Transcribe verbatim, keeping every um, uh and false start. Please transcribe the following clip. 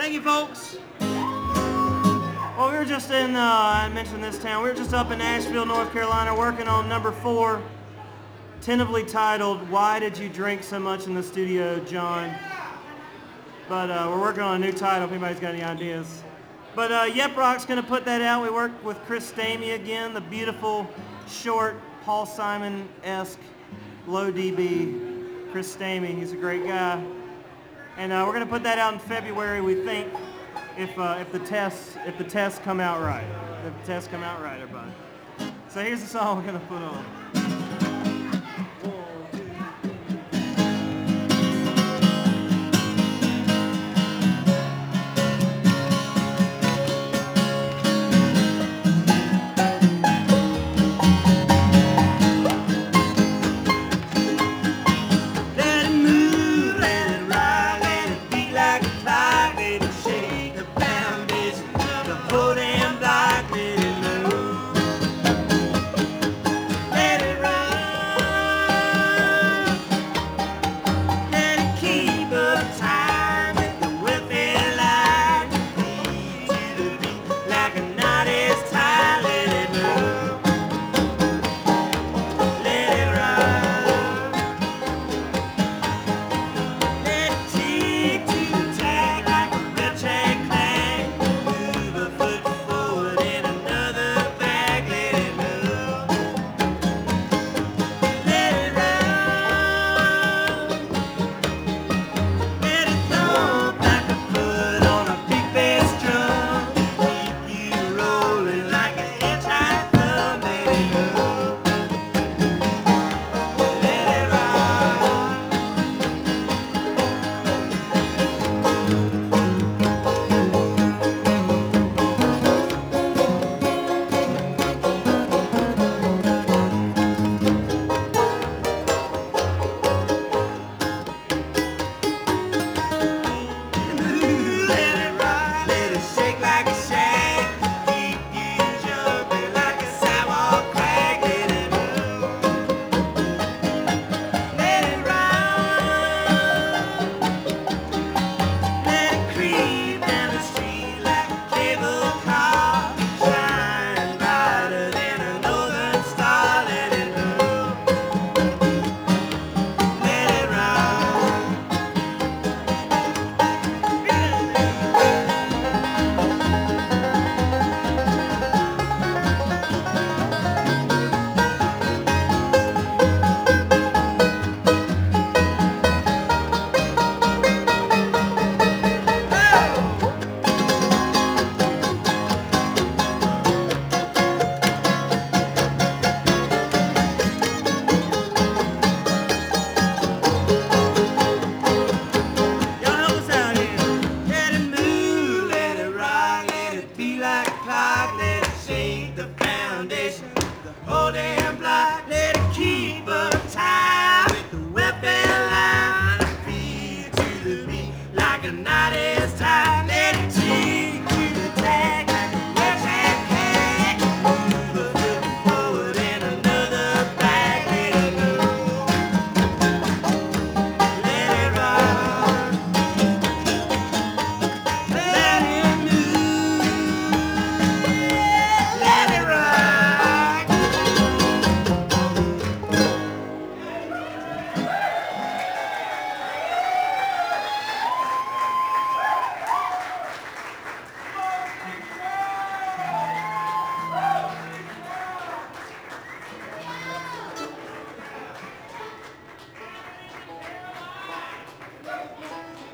Thank you, folks. Well, we were just in, uh, I mentioned this town, we were just up in Asheville, North Carolina, working on number four, tentatively titled, Why Did You Drink So Much in the Studio, John? But uh, we're working on a new title if anybody's got any ideas. But uh, Yep Rock's going to put that out. We worked with Chris Stamey again, the beautiful, short, Paul Simon-esque, low D B Chris Stamey. He's a great guy. And uh, we're going to put that out in February, we think, if uh, if the tests if the tests come out right. If the tests come out right, everybody. So here's the song we're going to put on. Like a night is time.